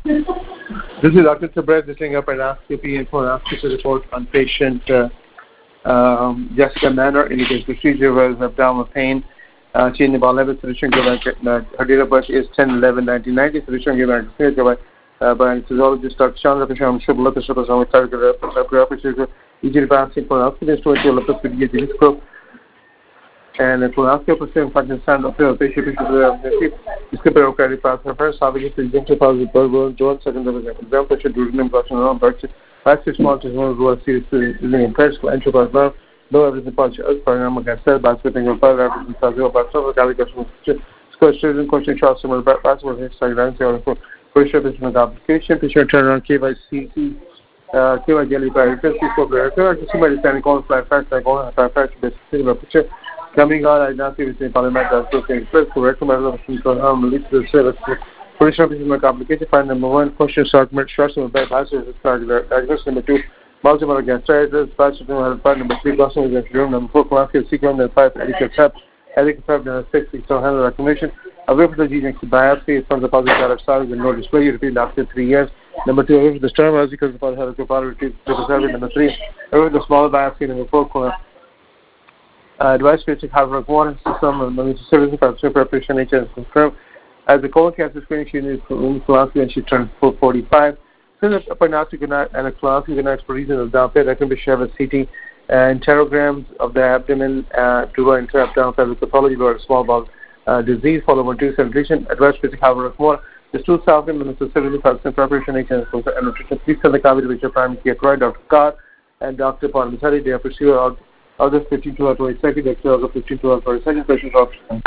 This is Dr. Tabret listening up and asking and colonoscopy report on patient Jessica Manor. Indicates procedure was abdominal pain. She in the level solution given her date of birth is 10/11/1990. Solution given by physiologist Dr. Chandra Prasham Shubla Prasham Targa easy advancing colonoscopy to develop the and colonoscopy procedure Pakistan of the patient इसके प्रयोग का पास है first having to identify the burger John second exam patient during personal birth last 6 months is one who seriously impaired enterprise no everything part as program against that by sitting on file everything has your personal question shots some password Instagram or pressure patient application patient turn on KYC KYC by for the somebody standing on flat fact like on fact basically picture coming out, I now see within Parliament as looking first to recommend the service. Position of complicated. Find number 1 question segment shots of bad passes diagnosis. Number 2 multiple gastritis. Passes number 3 glossing against room. Number 4 colonoscopy sequence. Number 5 adequate prep. Number 6 external handle reclamation. Away from the gene biopsy from the positive side of cells with no display. You repeat after 3 years. Number 2 away from the sternum because the positive repeat to the Number 3 away from the smaller biopsy. Number 4 advice basic hard work water system and service preparation nature is confirmed. As the colon cancer screening, she needs colonoscopy and she turned 45. So the prognostic and a colonoscopy expertise of down pit that can be shared with CT interrograms of the abdomen to interrupt down pelvic pathology or small bowel disease followed by 2 celebration. Advice basic hard work water. The stool salvin and the 75% preparation nature and nutrition. Please send the copy to your primary care provider, Dr. Carr and Dr. Parliamentary. They are pursued August 15 to 22nd, August 15 to 22nd, questions option.